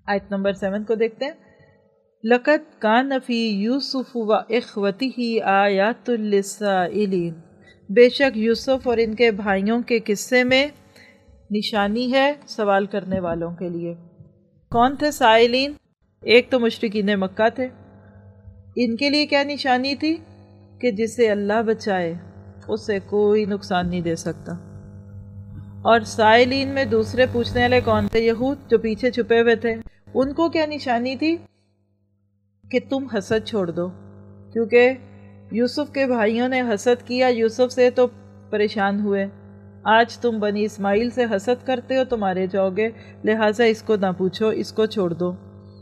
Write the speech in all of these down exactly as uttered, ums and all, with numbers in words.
آیت number seven کو دیکھتے ہیں. لَقَدْ كَانَ فِي يُوسُفُ وَإِخْوَتِهِ آيَاتٌ لِلسَّائِلِينَ، بے شک یوسف اور ان کے بھائیوں کے قصے میں نشانی ہے سوال کرنے والوں کے لیے. کون تھے سائلین؟ ایک تو مشرکین مکہ تھے. ان کے لیے کیا نشانی تھی؟ کہ جسے اللہ بچائے اسے کوئی نقصان نہیں دے سکتا. اور سائلین میں دوسرے پوچھنے والے کون تھے؟ یہود جو پیچھے چھپے ہوئے تھے. ان کو کیا نشانی تھی؟ کہ تم حسد چھوڑ دو، کیونکہ یوسف کے بھائیوں نے حسد کیا یوسف سے تو پریشان ہوئے. آج تم بنی اسماعیل سے حسد کرتے ہو تو مارے جاؤ گے، لہٰذا اس کو نہ پوچھو، اس کو چھوڑ دو.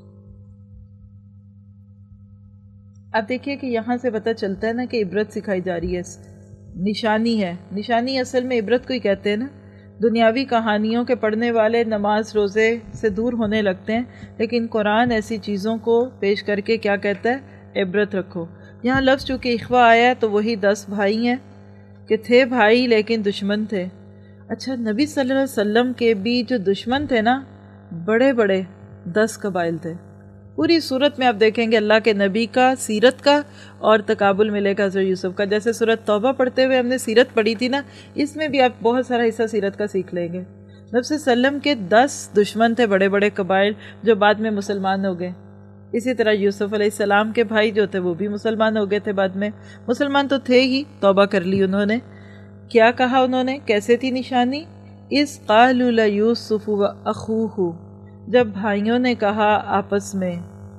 اب دیکھیے کہ یہاں سے پتہ چلتا ہے نا کہ عبرت سکھائی جا رہی ہے، نشانی ہے. نشانی اصل میں عبرت کو ہی کہتے ہیں نا. دنیاوی کہانیوں کے پڑھنے والے نماز روزے سے دور ہونے لگتے ہیں، لیکن قرآن ایسی چیزوں کو پیش کر کے کیا کہتا ہے؟ عبرت رکھو. یہاں لفظ چونکہ اخوہ آیا تو وہی دس بھائی ہیں کہ تھے بھائی لیکن دشمن تھے. اچھا، نبی صلی اللہ علیہ وسلم کے بھی جو دشمن تھے نا، بڑے بڑے دس قبائل تھے. پوری صورت میں آپ دیکھیں گے اللہ کے نبی کا سیرت کا اور تقابل ملے گا حضرت یوسف کا. جیسے سورۃ توبہ پڑھتے ہوئے ہم نے سیرت پڑھی تھی نا، اس میں بھی آپ بہت سارا حصہ سیرت کا سیکھ لیں گے. نبی صلی اللہ علیہ وسلم کے دس دشمن تھے، بڑے بڑے قبائل جو بعد میں مسلمان ہو گئے. اسی طرح یوسف علیہ السلام کے بھائی جو تھے وہ بھی مسلمان ہو گئے تھے بعد میں. مسلمان تو تھے ہی، توبہ کر لی انہوں نے. کیا کہا انہوں نے؟ کیسے تھی نشانی؟ اِذْ قَالُوا لَيُوسُفُ وَأَخُوهُ، جب بھائیوں نے کہا آپس میں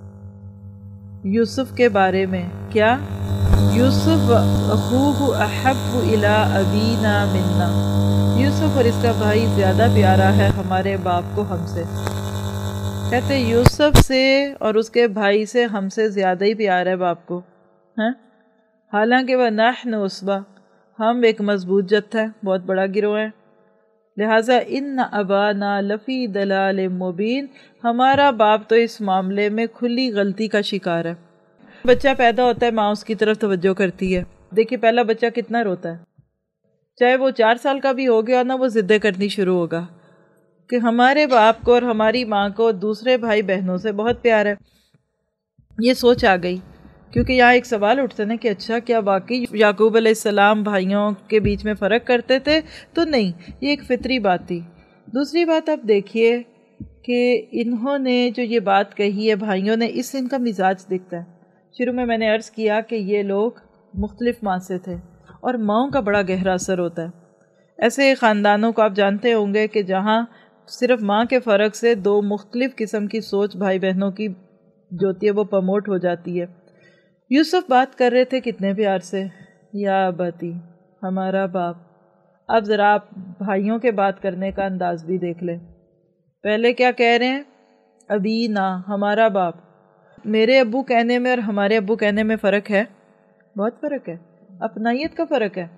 یوسف کے بارے میں. کیا؟ یوسف وَأَخُوهُ أَحَبُّ إِلَىٰ أَبِينَا مِنَّا، یوسف اور اس کا بھائی زیادہ پیارا ہے ہمارے باپ کو ہم سے. کہتے یوسف سے اور اس کے بھائی سے ہم سے زیادہ ہی پیار ہے باپ کو. ہاں، حالانکہ وَنَحْنُ عُصْبَةٌ، ہم ایک مضبوط جتھا ہے، بہت بڑا گروہ ہے. لہٰذا ان ابانا لفی ضلال مبین، ہمارا باپ تو اس معاملے میں کھلی غلطی کا شکار ہے. بچہ پیدا ہوتا ہے، ماں اس کی طرف توجہ کرتی ہے. دیکھیے پہلا بچہ کتنا روتا ہے، چاہے وہ چار سال کا بھی ہو گیا نا، وہ ضدیں کرنی شروع ہوگا کہ ہمارے باپ کو اور ہماری ماں کو دوسرے بھائی بہنوں سے بہت پیار ہے. یہ سوچ آ گئی، کیونکہ یہاں ایک سوال اٹھتا ہے نا کہ اچھا کیا واقعی یعقوب علیہ السلام بھائیوں کے بیچ میں فرق کرتے تھے؟ تو نہیں، یہ ایک فطری بات تھی. دوسری بات آپ دیکھیے کہ انہوں نے جو یہ بات کہی ہے بھائیوں نے، اس سے ان کا مزاج دکھتا ہے. شروع میں میں نے عرض کیا کہ یہ لوگ مختلف ماں سے تھے اور ماؤں کا بڑا گہرا اثر ہوتا ہے. ایسے خاندانوں کو آپ جانتے ہوں گے کہ جہاں صرف ماں کے فرق سے دو مختلف قسم کی سوچ بھائی بہنوں کی جو ہوتی ہے وہ پروموٹ ہو جاتی ہے. یوسف بات کر رہے تھے کتنے پیار سے، یا ابتی، ہمارا باپ. اب ذرا آپ بھائیوں کے بات کرنے کا انداز بھی دیکھ لیں. پہلے کیا کہہ رہے ہیں؟ ابی نا، ہمارا باپ. میرے ابو کہنے میں اور ہمارے ابو کہنے میں فرق ہے، بہت فرق ہے. اپنائیت کا فرق ہے،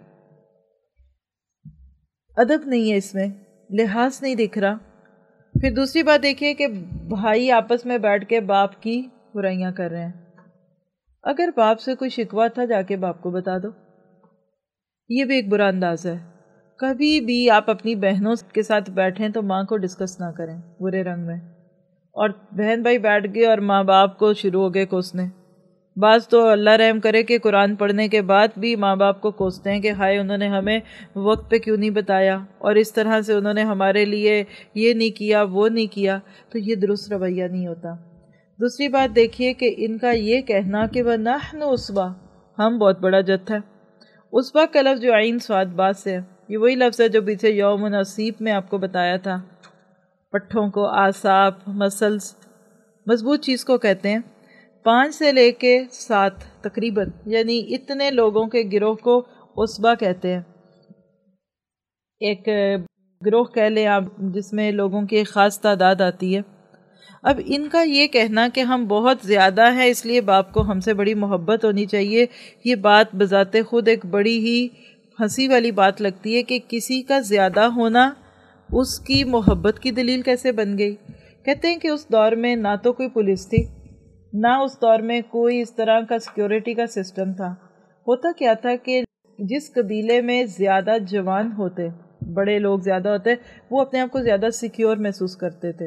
ادب نہیں ہے اس میں، لحاظ نہیں دکھ رہا. پھر دوسری بات دیکھیے کہ بھائی آپس میں بیٹھ کے باپ کی برائیاں کر رہے ہیں. اگر باپ سے کوئی شکوہ تھا جا کے باپ کو بتا دو. یہ بھی ایک برا انداز ہے. کبھی بھی آپ اپنی بہنوں کے ساتھ بیٹھیں تو ماں کو ڈسکس نہ کریں برے رنگ میں، اور بہن بھائی بیٹھ گئے اور ماں باپ کو شروع ہو گئے کوسنے. بعض تو اللہ رحم کرے کہ قرآن پڑھنے کے بعد بھی ماں باپ کو کوستے ہیں کہ ہائے انہوں نے ہمیں وقت پہ کیوں نہیں بتایا، اور اس طرح سے انہوں نے ہمارے لیے یہ نہیں کیا وہ نہیں کیا. تو یہ درست رویہ نہیں ہوتا. دوسری بات دیکھیے کہ ان کا یہ کہنا کہ وَنَحْنُ عُصْبَةٌ، ہم بہت بڑا جتھا ہے. عصبہ کا لفظ جو عین صاد با سے ہے، یہ وہی لفظ ہے جو پیچھے یوم نصیب میں آپ کو بتایا تھا. پٹھوں کو، اعصاب، مسلز، مضبوط چیز کو کہتے ہیں. پانچ سے لے کے سات تقریباً، یعنی اتنے لوگوں کے گروہ کو عصبہ کہتے ہیں. ایک گروہ کہہ لیں آپ جس میں لوگوں کی ایک خاص تعداد آتی ہے. اب ان کا یہ کہنا کہ ہم بہت زیادہ ہیں اس لیے باپ کو ہم سے بڑی محبت ہونی چاہیے، یہ بات بذات خود ایک بڑی ہی ہنسی والی بات لگتی ہے کہ کسی کا زیادہ ہونا اس کی محبت کی دلیل کیسے بن گئی. کہتے ہیں کہ اس دور میں نہ تو کوئی پولیس تھی، نہ اس دور میں کوئی اس طرح کا سیکیورٹی کا سسٹم تھا. ہوتا کیا تھا کہ جس قبیلے میں زیادہ جوان ہوتے، بڑے لوگ زیادہ ہوتے، وہ اپنے آپ کو زیادہ سیکیور محسوس کرتے تھے،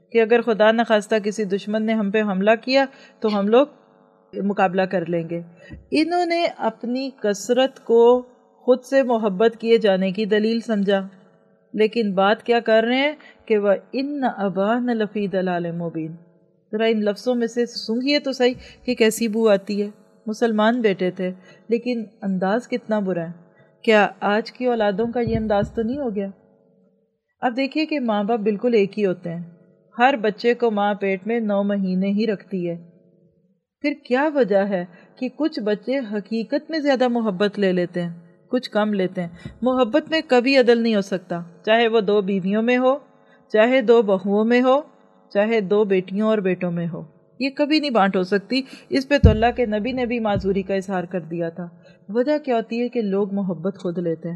کہ اگر خدا نخواستہ کسی دشمن نے ہم پہ حملہ کیا تو ہم لوگ مقابلہ کر لیں گے۔ انہوں نے اپنی کثرت کو خود سے محبت کیے جانے کی دلیل سمجھا، لیکن بات کیا کر رہے ہیں کہ وَإِنَّ أَبَانَ لَفِي ضَلَالٍ مُبِينٍ۔ ذرا ان لفظوں میں سے سنگیے تو صحیح کہ کیسی بو آتی ہے۔ مسلمان بیٹے تھے لیکن انداز کتنا برا ہے۔ کیا آج کی اولادوں کا یہ انداز تو نہیں ہو گیا؟ اب دیکھیے کہ ماں باپ بالکل ایک ہی ہوتے ہیں، ہر بچے کو ماں پیٹ میں نو مہینے ہی رکھتی ہے، پھر کیا وجہ ہے کہ کچھ بچے حقیقت میں زیادہ محبت لے لیتے ہیں، کچھ کم لیتے ہیں؟ محبت میں کبھی عدل نہیں ہو سکتا، چاہے وہ دو بیویوں میں ہو، چاہے دو بہوؤں میں ہو، چاہے دو بیٹیوں اور بیٹوں میں ہو، یہ کبھی نہیں بانٹ ہو سکتی۔ اس پہ تو اللہ کے نبی نے بھی معذوری کا اظہار کر دیا تھا۔ وجہ کیا ہوتی ہے کہ لوگ محبت خود لیتے ہیں۔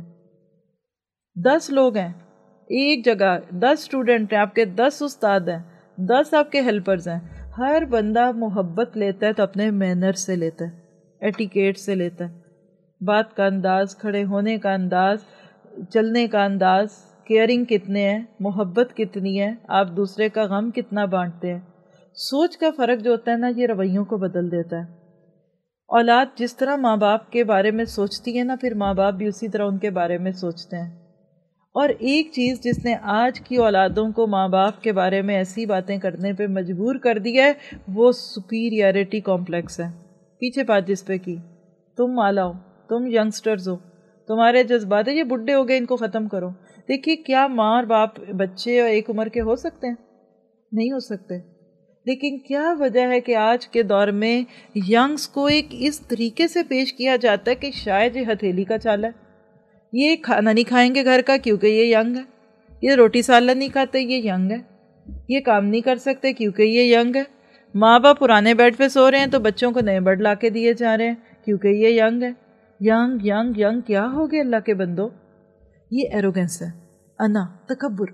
دس لوگ ہیں ایک جگہ، دس اسٹوڈنٹ ہیں آپ کے، دس استاد ہیں، دس آپ کے ہیلپرز ہیں، ہر بندہ محبت لیتا ہے تو اپنے مینر سے لیتا ہے، ایٹیکیٹ سے لیتا ہے، بات کا انداز، کھڑے ہونے کا انداز، چلنے کا انداز، کیئرنگ کتنے ہیں، محبت کتنی ہے، آپ دوسرے کا غم کتنا بانٹتے ہیں۔ سوچ کا فرق جو ہوتا ہے نا، یہ رویوں کو بدل دیتا ہے۔ اولاد جس طرح ماں باپ کے بارے میں سوچتی ہے نا، پھر ماں باپ بھی اسی طرح ان کے بارے میں سوچتے ہیں۔ اور ایک چیز جس نے آج کی اولادوں کو ماں باپ کے بارے میں ایسی باتیں کرنے پہ مجبور کر دیا ہے، وہ سپیریئرٹی کمپلیکس ہے۔ پیچھے بات جس پہ کی، تم مالا ہو، تم ینگسٹرز ہو، تمہارے جذبات ہیں، یہ بڈھے ہو گئے، ان کو ختم کرو۔ دیکھیے کیا ماں اور باپ بچے ایک عمر کے ہو سکتے ہیں؟ نہیں ہو سکتے۔ لیکن کیا وجہ ہے کہ آج کے دور میں ینگس کو ایک اس طریقے سے پیش کیا جاتا ہے کہ شاید یہ ہتھیلی کا چالا ہے، یہ کھانا نہیں کھائیں گے گھر کا کیونکہ یہ ینگ ہے، یہ روٹی سالن نہیں کھاتے یہ ینگ ہے، یہ کام نہیں کر سکتے کیونکہ یہ ینگ ہے، ماں باپ پرانے بیڈ پہ سو رہے ہیں تو بچوں کو نئے بیڈ لا کے دیے جا رہے ہیں کیونکہ یہ ینگ ہے۔ ینگ ینگ ینگ کیا ہو گیا اللہ کے بندو؟ یہ ایروگنس ہے، انا، تکبر۔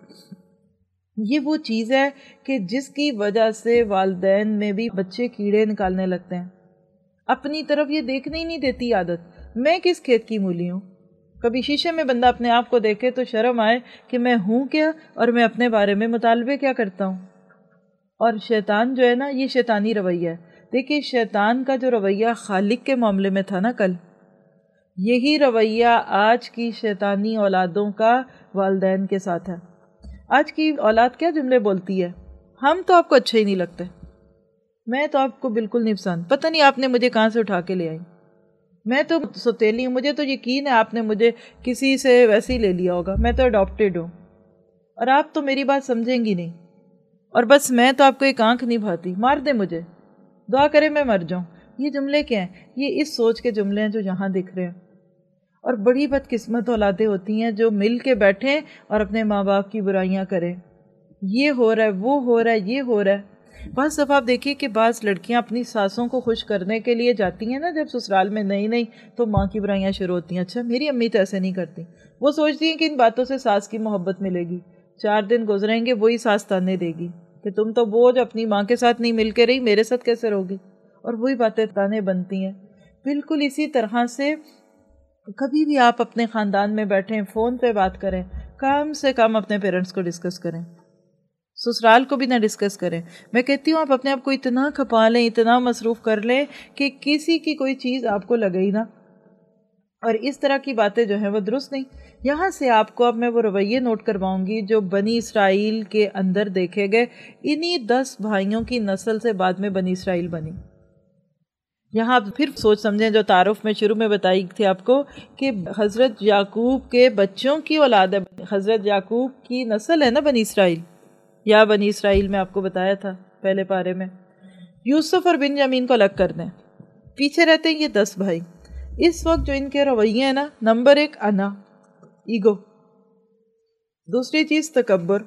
یہ وہ چیز ہے کہ جس کی وجہ سے والدین میں بھی بچے کیڑے نکالنے لگتے ہیں، اپنی طرف یہ دیکھنے ہی نہیں دیتی عادت، میں کس کھیت کی مولی ہوں۔ کبھی شیشے میں بندہ اپنے آپ کو دیکھے تو شرم آئے کہ میں ہوں کیا اور میں اپنے بارے میں مطالبے کیا کرتا ہوں۔ اور شیطان جو ہے نا، یہ شیطانی رویہ ہے۔ دیکھیے شیطان کا جو رویہ خالق کے معاملے میں تھا نا کل، یہی رویہ آج کی شیطانی اولادوں کا والدین کے ساتھ ہے۔ آج کی اولاد کیا جملے بولتی ہے؟ ہم تو آپ کو اچھے ہی نہیں لگتے، میں تو آپ کو بالکل نہیں پسند، پتہ نہیں آپ نے مجھے کہاں سے اٹھا کے لے آئی، میں تو سوتیلی ہوں، مجھے تو یقین ہے آپ نے مجھے کسی سے ویسے ہی لے لیا ہوگا، میں تو اڈاپٹیڈ ہوں، اور آپ تو میری بات سمجھیں گی نہیں، اور بس میں تو آپ کو ایک آنکھ نہیں بھاتی، مار دے مجھے، دعا کرے میں مر جاؤں۔ یہ جملے کیا ہیں؟ یہ اس سوچ کے جملے ہیں جو یہاں دکھ رہے ہیں۔ اور بڑی بدقسمت اولادیں ہوتی ہیں جو مل کے بیٹھیں اور اپنے ماں باپ کی برائیاں کریں، یہ ہو رہا ہے، وہ ہو رہا ہے، یہ ہو رہا ہے۔ بعض دفعہ آپ دیکھیے کہ بعض لڑکیاں اپنی ساسوں کو خوش کرنے کے لیے جاتی ہیں نا، جب سسرال میں نئی نئی، تو ماں کی برائیاں شروع ہوتی ہیں، اچھا میری امی تو ایسے نہیں کرتی، وہ سوچتی ہیں کہ ان باتوں سے ساس کی محبت ملے گی، چار دن گزریں گے وہی ساس تانے دے گی کہ تم تو بوجھ اپنی ماں کے ساتھ نہیں مل کے رہی، میرے ساتھ کیسے رہو گی، اور وہی باتیں تانے بنتی ہیں۔ بالکل اسی طرح سے کبھی بھی آپ اپنے خاندان میں بیٹھیں، فون پہ بات کریں، کم سے کم اپنے پیرنٹس کو ڈسکس کریں، سسرال کو بھی نہ ڈسکس کریں۔ میں کہتی ہوں آپ اپنے آپ کو اتنا کھپا لیں، اتنا مصروف کر لیں کہ کسی کی کوئی چیز آپ کو لگے ہی نہ، اور اس طرح کی باتیں جو ہیں وہ درست نہیں۔ یہاں سے آپ کو اب میں وہ رویے نوٹ کرواؤں گی جو بنی اسرائیل کے اندر دیکھے گئے، انہی دس بھائیوں کی نسل سے بعد میں بنی اسرائیل بنی۔ یہاں آپ پھر سوچ سمجھیں جو تعارف میں شروع میں بتائی تھی آپ کو کہ حضرت یعقوب کے بچوں کی اولاد ہے، حضرت یعقوب کی نسل ہے نا بنی اسرائیل، یا بنی اسرائیل میں آپ کو بتایا تھا پہلے پارے میں۔ یوسف اور بنیامین کو الگ کر دیں، پیچھے رہتے ہیں یہ دس بھائی۔ اس وقت جو ان کے رویے ہیں نا، نمبر ایک انا، ایگو، دوسری چیز تکبر،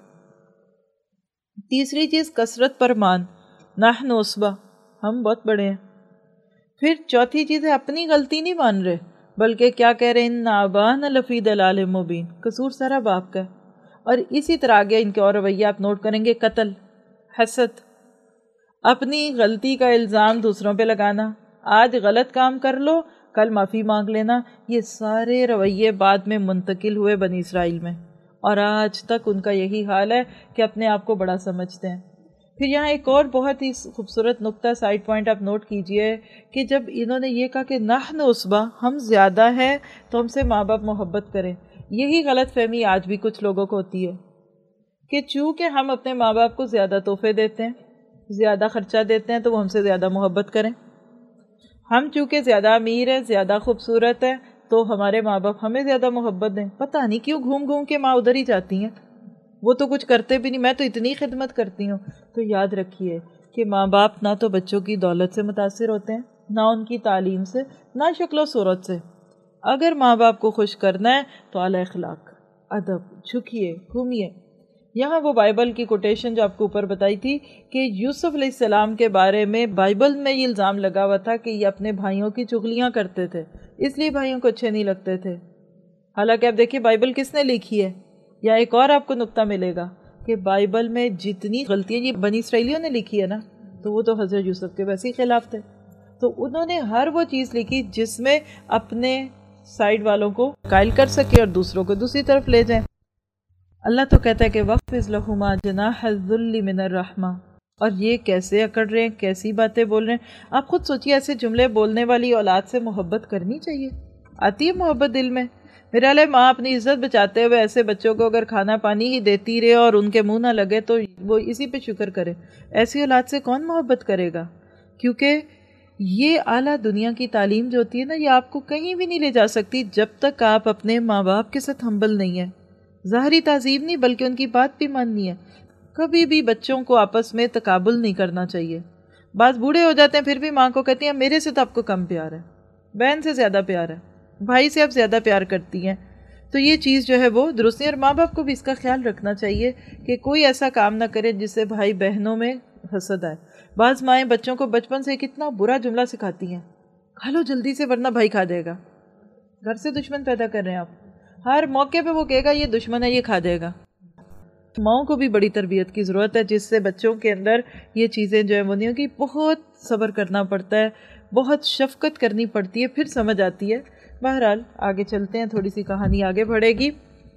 تیسری چیز کثرت پر مان، نحن عصبہ، ہم بہت بڑے ہیں، پھر چوتھی چیز ہے اپنی غلطی نہیں مان رہے بلکہ کیا کہہ رہے ہیں، ان ابانا لفی ضلال مبین، قصور سارا باپ کا ہے۔ اور اسی طرح آگے ان کے اور رویہ آپ نوٹ کریں گے، قتل، حسد، اپنی غلطی کا الزام دوسروں پہ لگانا، آج غلط کام کر لو کل معافی مانگ لینا، یہ سارے رویے بعد میں منتقل ہوئے بنی اسرائیل میں، اور آج تک ان کا یہی حال ہے کہ اپنے آپ کو بڑا سمجھتے ہیں۔ پھر یہاں ایک اور بہت ہی خوبصورت نقطہ سائڈ پوائنٹ آپ نوٹ کیجئے کہ جب انہوں نے یہ کہا کہ نحن عصبہ، ہم زیادہ ہیں تو ہم سے ماں باپ محبت کریں، یہی غلط فہمی آج بھی کچھ لوگوں کو ہوتی ہے کہ چونکہ ہم اپنے ماں باپ کو زیادہ تحفے دیتے ہیں، زیادہ خرچہ دیتے ہیں تو وہ ہم سے زیادہ محبت کریں، ہم چونکہ زیادہ امیر ہیں، زیادہ خوبصورت ہیں تو ہمارے ماں باپ ہمیں زیادہ محبت دیں۔ پتہ نہیں کیوں گھوم گھوم کے ماں ادھر ہی جاتی ہیں، وہ تو کچھ کرتے بھی نہیں، میں تو اتنی خدمت کرتی ہوں۔ تو یاد رکھیے کہ ماں باپ نہ تو بچوں کی دولت سے متاثر ہوتے ہیں، نہ ان کی تعلیم سے، نہ شکل و صورت سے۔ اگر ماں باپ کو خوش کرنا ہے تو اعلی اخلاق، ادب، جھکیے، گھومیے۔ یہاں وہ بائبل کی کوٹیشن جو آپ کو اوپر بتائی تھی کہ یوسف علیہ السلام کے بارے میں بائبل میں یہ الزام لگا ہوا تھا کہ یہ اپنے بھائیوں کی چغلیاں کرتے تھے، اس لیے بھائیوں کو اچھے نہیں لگتے تھے۔ حالانکہ آپ دیکھیے بائبل کس نے لکھی ہے، یا ایک اور آپ کو نقطہ ملے گا کہ بائبل میں جتنی غلطیاں یہ بنی اسرائیلیوں نے لکھی ہے نا، تو وہ تو حضرت یوسف کے ویسے ہی خلاف تھے۔ تو انہوں نے ہر وہ چیز لکھی جس میں اپنے سائیڈ والوں کو قائل کر سکے اور دوسروں کو دوسری طرف لے جائیں۔ اللہ تو کہتا ہے کہ وَخْفِضْ لَهُمَا جَنَاحَ الذُّلِّ مِنَ الرَّحْمَةِ، اور یہ کیسے اکڑ رہے ہیں، کیسی باتیں بول رہے ہیں۔ آپ خود سوچیے ایسے جملے بولنے والی اولاد سے محبت کرنی چاہیے؟ آتی ہے محبت دل میں؟ میرا لے ماں اپنی عزت بچاتے ہوئے ایسے بچوں کو اگر کھانا پانی ہی دیتی رہے اور ان کے منہ نہ لگے تو وہ اسی پہ شکر کرے۔ ایسی اولاد سے کون محبت کرے گا؟ کیونکہ یہ اعلیٰ دنیا کی تعلیم جو ہوتی ہے نا، یہ آپ کو کہیں بھی نہیں لے جا سکتی جب تک آپ اپنے ماں باپ کے ساتھ ہمبل نہیں ہیں۔ ظاہری تعظیم نہیں بلکہ ان کی بات بھی ماننی ہے۔ کبھی بھی بچوں کو آپس میں تقابل نہیں کرنا چاہیے۔ بعض بوڑھے ہو جاتے ہیں پھر بھی ماں کو کہتی ہیں میرے سے تو آپ کو کم پیار ہے، بہن سے زیادہ پیار ہے، بھائی سے آپ زیادہ پیار کرتی ہیں۔ تو یہ چیز جو ہے وہ درست نہیں، اور ماں باپ کو بھی اس کا خیال رکھنا چاہیے کہ کوئی ایسا کام نہ کرے جس سے بھائی بہنوں میں حسد آئے۔ بعض مائیں بچوں کو بچپن سے کتنا برا جملہ سکھاتی ہیں، کھا لو جلدی سے ورنہ بھائی کھا دے گا۔ گھر سے دشمن پیدا کر رہے ہیں آپ، ہر موقع پہ وہ کہے گا یہ دشمن ہے، یہ کھا دے گا۔ ماؤں کو بھی بڑی تربیت کی ضرورت ہے جس سے بچوں کے اندر یہ چیزیں جو ہیں وہ نہیں ہوگی۔ بہت صبر کرنا پڑتا ہے، بہت شفقت کرنی پڑتی ہے، پھر سمجھ آتی ہے۔ بہرحال آگے چلتے ہیں، تھوڑی سی کہانی آگے بڑھے گی۔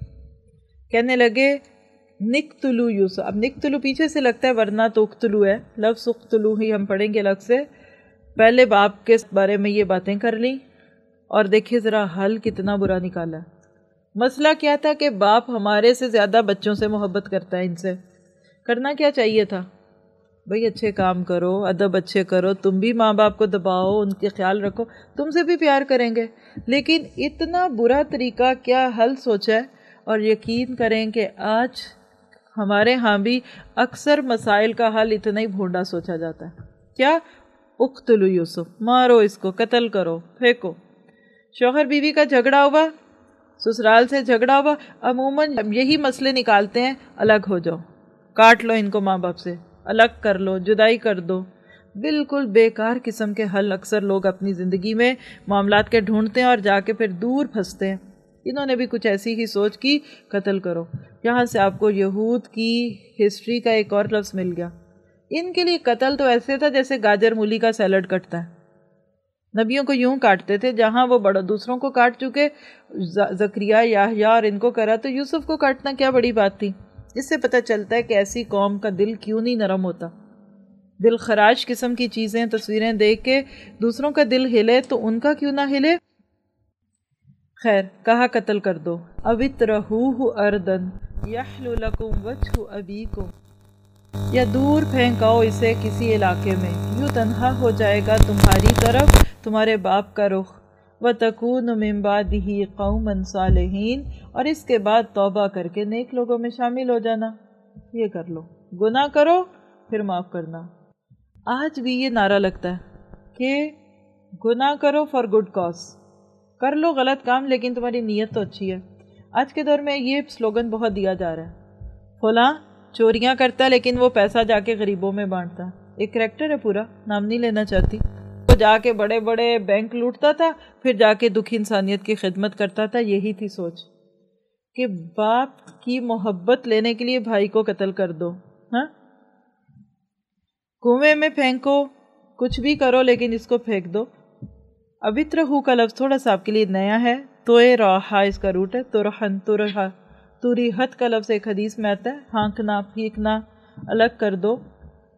کہنے لگے نقتلو یوسف، اب نقتلو پیچھے سے لگتا ہے ورنہ تو اقتلو ہے، لفظ اقتلو ہی ہم پڑھیں گے الگ سے۔ پہلے باپ کے بارے میں یہ باتیں کر لیں اور دیکھیں ذرا حل کتنا برا نکالا۔ مسئلہ کیا تھا کہ باپ ہمارے سے زیادہ بچوں سے محبت کرتا ہے، ان سے کرنا کیا چاہیے تھا؟ بھئی اچھے کام کرو، ادب اچھے کرو، تم بھی ماں باپ کو دباؤ، ان کے خیال رکھو، تم سے بھی پیار کریں گے۔ لیکن اتنا برا طریقہ کیا حل سوچا ہے، اور یقین کریں کہ آج ہمارے ہاں بھی اکثر مسائل کا حل اتنا ہی بھونڈا سوچا جاتا ہے۔ کیا؟ اقتلو یوسف، مارو اس کو، قتل کرو، پھینکو۔ شوہر بیوی کا جھگڑا ہوا، سسرال سے جھگڑا ہوا، عموماً یہی مسئلے نکالتے ہیں، الگ ہو جاؤ، کاٹ لو ان کو ماں باپ سے، الگ کر لو، جدائی کر دو۔ بالکل بیکار قسم کے حل اکثر لوگ اپنی زندگی میں معاملات کے ڈھونڈتے ہیں اور جا کے پھر دور پھنستے ہیں۔ انہوں نے بھی کچھ ایسی ہی سوچ کی، قتل کرو۔ یہاں سے آپ کو یہود کی ہسٹری کا ایک اور لفظ مل گیا۔ ان کے لیے قتل تو ایسے تھا جیسے گاجر مولی کا سیلڈ کٹتا ہے۔ نبیوں کو یوں کاٹتے تھے، جہاں وہ بڑا دوسروں کو کاٹ چکے، زکریا، یحییٰ اور ان کو کرا، تو یوسف کو کاٹنا کیا بڑی بات تھی؟ اس سے پتہ چلتا ہے کہ ایسی قوم کا دل کیوں نہیں نرم ہوتا۔ دل خراش قسم کی چیزیں، تصویریں دیکھ کے دوسروں کا دل ہلے تو ان کا کیوں نہ ہلے؟ خیر، کہا قتل کر دو۔ اوِترَحُوهُ أَرْضًا يَحْلُ لَكُمْ وَجْهُ أَبِيكُمْ، یا دور پھینکاؤ اسے کسی علاقے میں، یوں تنہا ہو جائے گا تمہاری طرف تمہارے باپ کا رخ۔ وَتَكُونُ مِن بَعْدِهِ قَوْمًا صَالِحِينَ، اور اس کے بعد توبہ کر کے نیک لوگوں میں شامل ہو جانا۔ یہ کر لو، گناہ کرو پھر معاف کرنا۔ آج بھی یہ نعرہ لگتا ہے کہ گناہ کرو فار گڈ کاز، کر لو غلط کام لیکن تمہاری نیت تو اچھی ہے۔ آج کے دور میں یہ سلوگن بہت دیا جا رہا ہے، فلاں چوریاں کرتا ہے لیکن وہ پیسہ جا کے غریبوں میں بانٹتا ہے۔ ایک کریکٹر ہے پورا، نام نہیں لینا چاہتی، وہ جا کے بڑے بڑے بینک لوٹتا تھا، پھر جا کے دکھی انسانیت کی خدمت کرتا تھا۔ یہی تھی سوچ کہ باپ کی محبت لینے کے لیے بھائی کو قتل کر دو، ہاں کنویں میں پھینکو، کچھ بھی کرو لیکن اس کو پھینک دو۔ اوِترَحُو کا لفظ تھوڑا سا آپ کے لیے نیا ہے، توئے راہا اس کا روٹ ہے، ترہن ترہا، توریحت کا لفظ ایک حدیث میں آتا ہے، ہانکنا، پھینکنا، الگ کر دو۔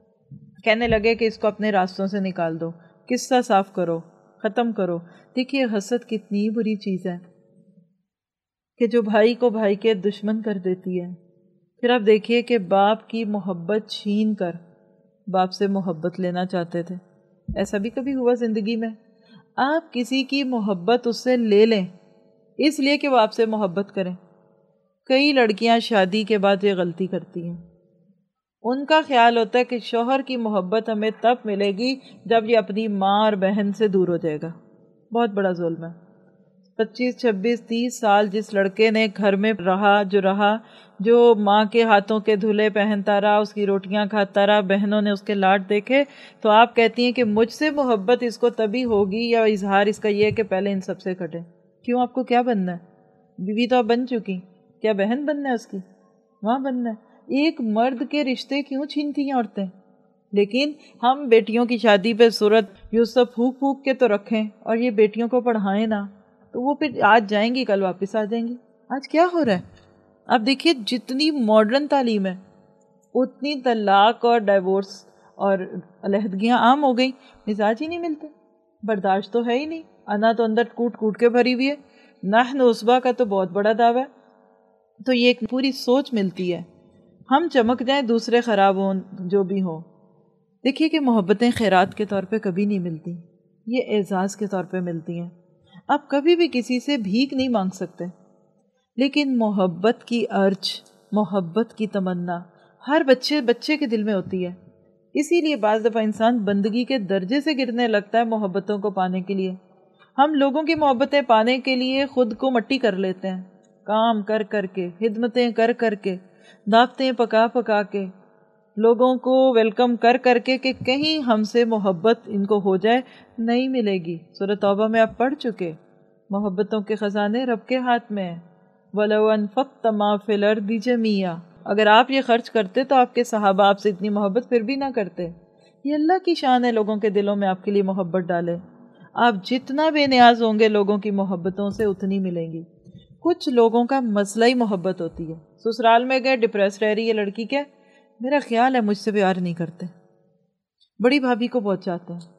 کہنے لگے کہ اس کو اپنے راستوں سے نکال دو، قصہ صاف کرو، ختم کرو۔ دیکھیے حسد کتنی بری چیز ہے کہ جو بھائی کو بھائی کے دشمن کر دیتی ہے۔ پھر آپ دیکھیے کہ باپ کی محبت چھین کر باپ سے محبت لینا چاہتے تھے۔ ایسا بھی کبھی ہوا زندگی میں؟ آپ کسی کی محبت اس سے لے لیں اس لیے کہ وہ آپ سے محبت کریں۔ کئی لڑکیاں شادی کے بعد یہ غلطی کرتی ہیں، ان کا خیال ہوتا ہے کہ شوہر کی محبت ہمیں تب ملے گی جب یہ اپنی ماں اور بہن سے دور ہو جائے گا۔ بہت بڑا ظلم ہے۔ پچیس چھبیس تیس سال جس لڑکے نے گھر میں رہا جو رہا، جو ماں کے ہاتھوں کے دھلے پہنتا رہا، اس کی روٹیاں کھاتا رہا، بہنوں نے اس کے لاڈ دیکھے، تو آپ کہتی ہیں کہ مجھ سے محبت اس کو تبھی ہوگی، یا اظہار اس کا یہ ہے کہ پہلے ان سب سے کٹے۔ کیوں؟ آپ کو کیا بننا ہے؟ بیوی تو آپ بن چکی، کیا بہن بننا ہے اس کی؟ وہاں بننا ہے۔ ایک مرد کے رشتے کیوں چھینتی ہیں عورتیں؟ لیکن ہم بیٹیوں کی شادی پہ صورت یوسف پھونک پھونک کے تو رکھیں اور یہ بیٹیوں کو پڑھائیں نہ، تو وہ پھر آج جائیں گی کل واپس آ جائیں گی۔ آج کیا ہو رہا ہے؟ آپ دیکھیے جتنی ماڈرن تعلیم ہے اتنی طلاق اور ڈائیورس اور علیحدگیاں عام ہو گئیں۔ مزاج ہی نہیں ملتے، برداشت تو ہے ہی نہیں، انا تو اندر کوٹ کوٹ کے بھری ہوئی ہے۔ نحن عصبہ کا تو بہت بڑا دعویٰ ہے۔ تو یہ ایک پوری سوچ ملتی ہے، ہم چمک جائیں دوسرے خراب ہوں جو بھی ہوں۔ دیکھیے کہ محبتیں خیرات کے طور پہ کبھی نہیں ملتی، یہ اعزاز کے طور پہ ملتی ہیں۔ آپ کبھی بھی کسی سے بھیک نہیں مانگ سکتے، لیکن محبت کی ارج، محبت کی تمنا ہر بچے بچے کے دل میں ہوتی ہے۔ اسی لیے بعض دفعہ انسان بندگی کے درجے سے گرنے لگتا ہے محبتوں کو پانے کے لیے۔ ہم لوگوں کی محبتیں پانے کے لیے خود کو مٹی کر لیتے ہیں، کام کر کر کے، خدمتیں کر کر کے، دعوتیں پکا پکا کے، لوگوں کو ویلکم کر کر کے کہ کہیں ہم سے محبت ان کو ہو جائے۔ نہیں ملے گی۔ سورۃ توبہ میں آپ پڑھ چکے، محبتوں کے خزانے رب کے ہاتھ میں ہیں۔ وَلَوْ أَنفَقْتَ مَا فِي الْأَرْضِ جَمِيعًا، اگر آپ یہ خرچ کرتے تو آپ کے صحابہ آپ سے اتنی محبت پھر بھی نہ کرتے۔ یہ اللہ کی شان ہے لوگوں کے دلوں میں آپ کے لیے محبت ڈالے۔ آپ جتنا بے نیاز ہوں گے لوگوں کی محبتوں سے اتنی ملیں گی۔ کچھ لوگوں کا مسئلہ ہی محبت ہوتی ہے۔ سسرال میں گئے، ڈپریس رہ رہی ہے لڑکی، کیا میرا خیال ہے مجھ سے پیار نہیں کرتے، بڑی بھابھی کو پہنچاتے ہیں،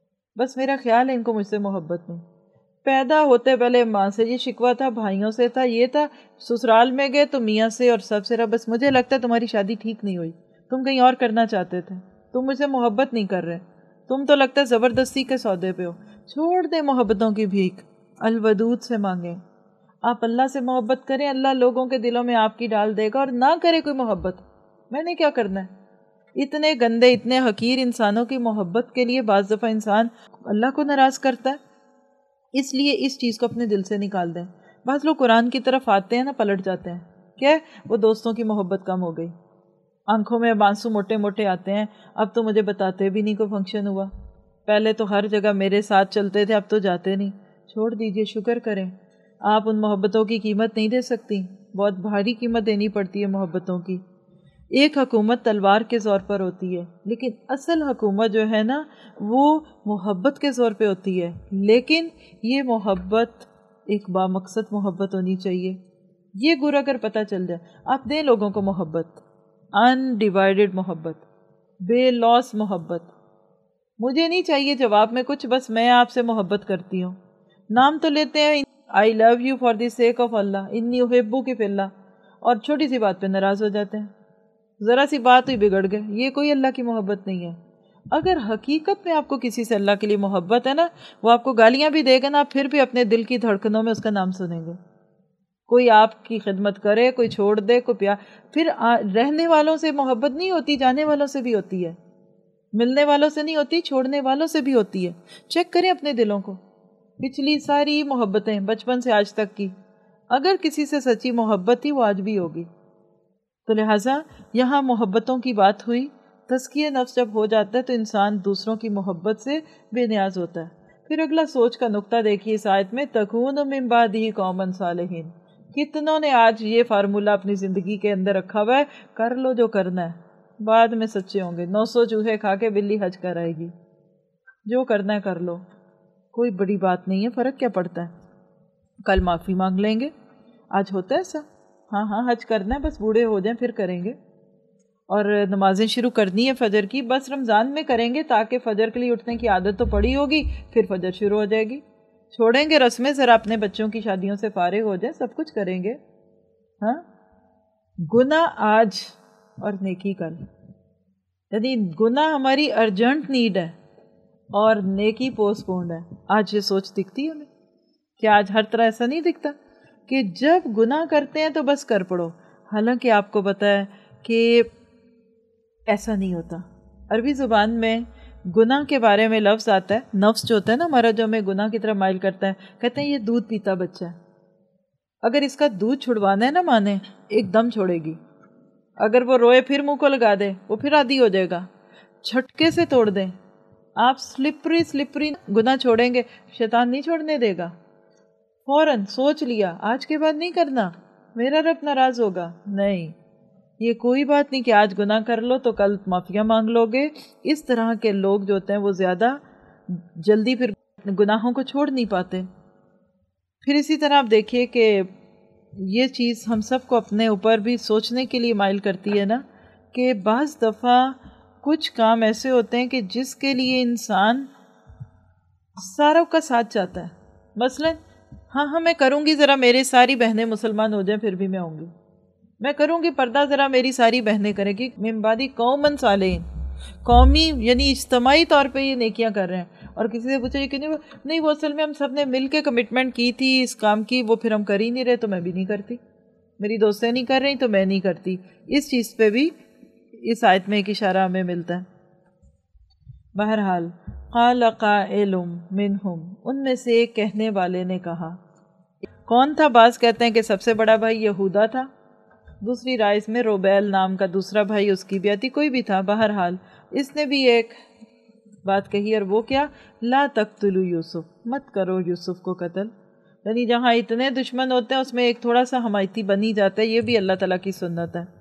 بس میرا خیال ہے ان کو مجھ سے محبت نہیں۔ پیدا ہوتے پہلے ماں سے یہ شکوہ تھا، بھائیوں سے تھا، یہ تھا، سسرال میں گئے تو میاں سے اور سب سے رہا۔ بس مجھے لگتا ہے تمہاری شادی ٹھیک نہیں ہوئی، تم کہیں اور کرنا چاہتے تھے، تم مجھ سے محبت نہیں کر رہے، تم تو لگتا ہے زبردستی کے سودے پہ ہو۔ چھوڑ دیں محبتوں کی بھیک، الودود سے مانگیں۔ آپ اللہ سے محبت کریں، اللہ لوگوں کے دلوں میں آپ کی ڈال دے گا، اور نہ کرے کوئی محبت، میں نے کیا کرنا ہے؟ اتنے گندے اتنے حقیر انسانوں کی محبت کے لیے بعض دفعہ انسان اللہ کو ناراض کرتا ہے۔ اس لیے اس چیز کو اپنے دل سے نکال دیں۔ بعض لوگ قرآن کی طرف آتے ہیں نا، پلٹ جاتے ہیں، کیا وہ دوستوں کی محبت کم ہو گئی، آنکھوں میں بانسو موٹے موٹے آتے ہیں، اب تو مجھے بتاتے بھی نہیں کوئی فنکشن ہوا، پہلے تو ہر جگہ میرے ساتھ چلتے تھے اب تو جاتے نہیں۔ چھوڑ دیجئے، شکر کریں، آپ ان محبتوں کی قیمت نہیں دے سکتی، بہت بھاری قیمت دینی پڑتی ہے محبتوں کی۔ ایک حکومت تلوار کے زور پر ہوتی ہے، لیکن اصل حکومت جو ہے نا وہ محبت کے زور پہ ہوتی ہے۔ لیکن یہ محبت ایک بامقصد محبت ہونی چاہیے۔ یہ گر اگر پتہ چل جائے، آپ دیں لوگوں کو محبت، ان ڈیوائیڈڈ محبت، بے لوس محبت۔ مجھے نہیں چاہیے جواب میں کچھ، بس میں آپ سے محبت کرتی ہوں۔ نام تو لیتے ہیں، I love you for the sake of Allah, انی احبک فی اللہ، اور چھوٹی سی بات پہ ناراض ہو جاتے ہیں، ذرا سی بات ہوئی بگڑ گئے۔ یہ کوئی اللہ کی محبت نہیں ہے۔ اگر حقیقت میں آپ کو کسی سے اللہ کے لیے محبت ہے نا، وہ آپ کو گالیاں بھی دے گا نا، پھر بھی اپنے دل کی دھڑکنوں میں اس کا نام سنیں گے۔ کوئی آپ کی خدمت کرے، کوئی چھوڑ دے، کوئی پیار، پھر رہنے والوں سے محبت نہیں ہوتی، جانے والوں سے بھی ہوتی ہے، ملنے والوں سے نہیں ہوتی، چھوڑنے والوں سے بھی ہوتی ہے۔ چیک کریں اپنے دلوں کو، پچھلی ساری محبتیں بچپن سے آج تک کی، اگر کسی سے سچی محبت تھی وہ آج بھی ہوگی۔ تو لہٰذا یہاں محبتوں کی بات ہوئی، تزکیہ نفس جب ہو جاتا ہے تو انسان دوسروں کی محبت سے بے نیاز ہوتا ہے۔ پھر اگلا سوچ کا نقطہ دیکھیے اس آیت میں، تَكُونُ مِن بَعْدِهِ قَوْمًا صَالِحِينَ۔ کتنوں نے آج یہ فارمولہ اپنی زندگی کے اندر رکھا ہوا ہے، کر لو جو کرنا ہے، بعد میں سچے ہوں گے، نو سو چوہے کھا کے بلی حج کر آئے گی، جو کرنا ہے کر لو، کوئی بڑی بات نہیں ہے، فرق کیا پڑتا ہے، کل معافی مانگ لیں گے، آج ہوتا ہے ایسا، ہاں ہاں حج کرنا ہے، بس بوڑھے ہو جائیں پھر کریں گے۔ اور نمازیں شروع کرنی ہے فجر کی، بس رمضان میں کریں گے تاکہ فجر کے لیے اٹھنے کی عادت تو پڑی ہوگی، پھر فجر شروع ہو جائے گی۔ چھوڑیں گے رسمیں، ذرا اپنے بچوں کی شادیوں سے فارغ ہو جائیں، سب کچھ کریں گے۔ ہاں، گناہ آج اور نیکی کل، یعنی گناہ ہماری ارجنٹ نیڈ ہے اور نیکی پوسٹ پونڈ ہے۔ آج یہ سوچ دکھتی ہے ہمیں کہ آج ہر طرح ایسا نہیں دکھتا کہ جب گناہ کرتے ہیں تو بس کر پڑو، حالانکہ آپ کو پتہ ہے کہ ایسا نہیں ہوتا۔ عربی زبان میں گناہ کے بارے میں لفظ آتا ہے، نفس جو ہوتا ہے نا ہمارا، جو ہمیں گناہ کی طرف مائل کرتا ہے، کہتے ہیں یہ دودھ پیتا بچہ ہے، اگر اس کا دودھ چھڑوانا ہے نا ماں نے، ایک دم چھوڑے گی، اگر وہ روئے پھر منہ کو لگا دے وہ پھر عادی ہو جائے گا، جھٹکے سے توڑ دیں۔ آپ سلپری سلپری گناہ چھوڑیں گے، شیطان نہیں چھوڑنے دے گا۔ فوراً سوچ لیا آج کے بعد نہیں کرنا، میرا رب ناراض ہوگا، نہیں، یہ کوئی بات نہیں کہ آج گناہ کر لو تو کل معافیا مانگ لو گے۔ اس طرح کے لوگ جو ہوتے ہیں وہ زیادہ جلدی پھر گناہوں کو چھوڑ نہیں پاتے۔ پھر اسی طرح آپ دیکھیے کہ یہ چیز ہم سب کو اپنے اوپر بھی سوچنے کے لیے مائل کرتی ہے نا، کہ بعض دفعہ کچھ کام ایسے ہوتے ہیں کہ جس کے لیے انسان ساروں کا ساتھ چاہتا ہے۔ مثلاً ہاں ہاں میں کروں گی، ذرا میری ساری بہنیں مسلمان ہو جائیں پھر بھی میں ہوں گی، میں کروں گی پردہ، ذرا میری ساری بہنیں کریں گی، من بعد قوما صالحین، قومی یعنی اجتماعی طور پہ یہ نیکیاں کر رہے ہیں۔ اور کسی سے پوچھا کہ نہیں وہ اصل میں ہم سب نے مل کے کمٹمنٹ کی تھی اس کام کی، وہ پھر ہم کر ہی نہیں رہے تو میں بھی نہیں کرتی، میری دوستیں نہیں کر رہی تو میں نہیں کرتی۔ اس چیز پہ بھی اس آیت میں ایک اشارہ ہمیں ملتا ہے۔ بہرحال قال قائل منہم، ان میں سے ایک کہنے والے نے کہا، کون تھا؟ بعض کہتے ہیں کہ سب سے بڑا بھائی یہودا تھا، دوسری رائے اس میں روبیل نام کا دوسرا بھائی اس کی بیعتی کوئی بھی تھا۔ بہرحال اس نے بھی ایک بات کہی، اور وہ کیا؟ لا تقتلوا یوسف، مت کرو یوسف کو قتل۔ یعنی جہاں اتنے دشمن ہوتے ہیں اس میں ایک تھوڑا سا حمایتی بنی جاتا ہے، یہ بھی اللہ تعالیٰ کی سنت ہے۔